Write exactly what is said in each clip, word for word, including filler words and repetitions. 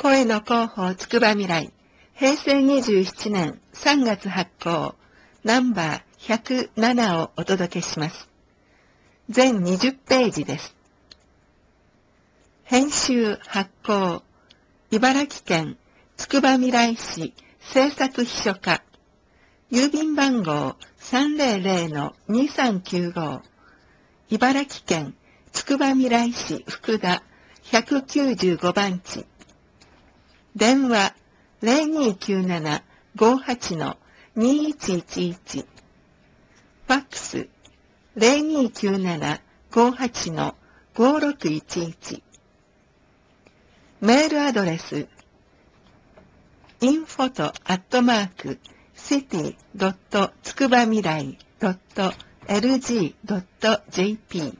声の広報つくばみらい、へいせいにじゅうななねんさんがつ発行、ナンバーひゃくななをお届けします。全にじゅっページです。編集発行、茨城県つくばみらい市制作秘書課、郵便番号 さんぜろぜろのにさんきゅうご、茨城県つくばみらい市福田ひゃくきゅうじゅうごばんち、電話 ゼロにきゅうなな ごはち にいちいちいち、ファックス ゼロにきゅうなな ごはち ごろくいちいち、メールアドレス インフォ アットマーク シティ ドット つくばみらい ドット エルジー ドット ジェーピー、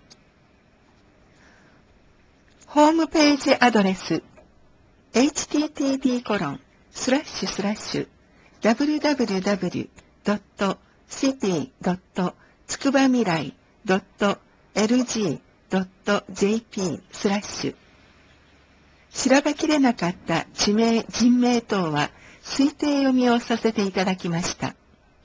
ホームページアドレス エイチティーティーピー コロンスラッシュスラッシュ ダブリューダブリューダブリュー ドット シティ ドット つくばみらい ドット エルジー ドット ジェーピー スラッシュ、調べきれなかった地名、人名等は推定読みをさせていただきました。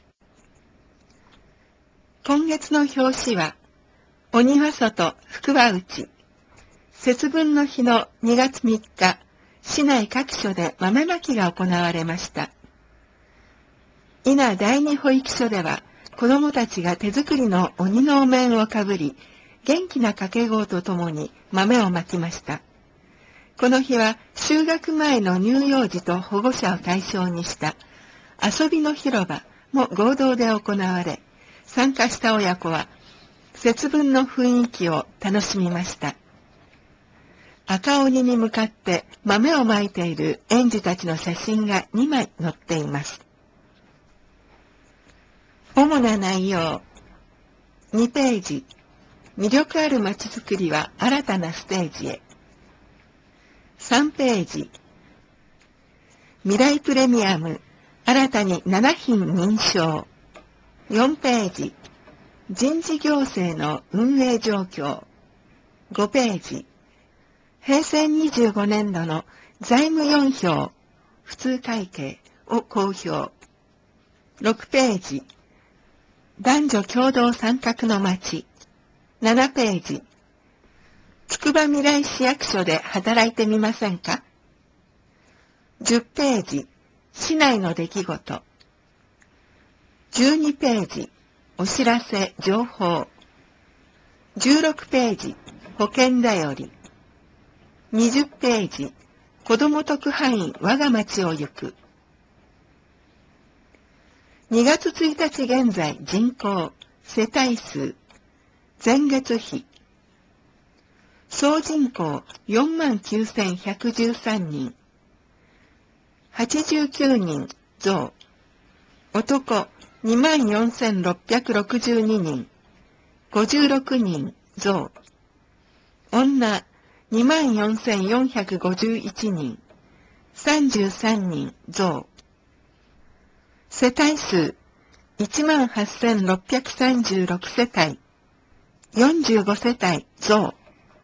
今月の表紙は、鬼は外、福は内。節分の日のにがつみっか、市内各所で豆まきが行われました。伊那第二保育所では、子どもたちが手作りの鬼のお面をかぶり、元気な掛け声とともに豆をまきました。この日は就学前の乳幼児と保護者を対象にした遊びの広場も合同で行われ、参加した親子は節分の雰囲気を楽しみました。赤鬼に向かって豆をまいている園児たちの写真がにまい載っています。主な内容。にページ、魅力あるまちづくりは新たなステージへ。さんページ、未来プレミアム、新たにななひん認証。よんページ、人事行政の運営状況。ごページ、へいせいにじゅうごねんどの財務よんひょう、普通会計を公表。ろくページ、男女共同参画の街。ななページ、つくばみらい市役所で働いてみませんか。じゅっページ、市内の出来事。じゅうにページ、お知らせ、情報。じゅうろくページ、保険だより。にじゅっページ、子ども特派員我が町を行く。にがつついたち現在人口、世帯数、前月比。総人口よんまんきゅうせんひゃくじゅうさんにん。はちじゅうきゅうにん増。男にまんよんせんろっぴゃくろくじゅうににん。ごじゅうろくにん増。女にまんよんせんよんひゃくごじゅういちにん。さんじゅうさんにん増。世帯数いちまんはっせんろっぴゃくさんじゅうろくせたい。よんじゅうごせたい増。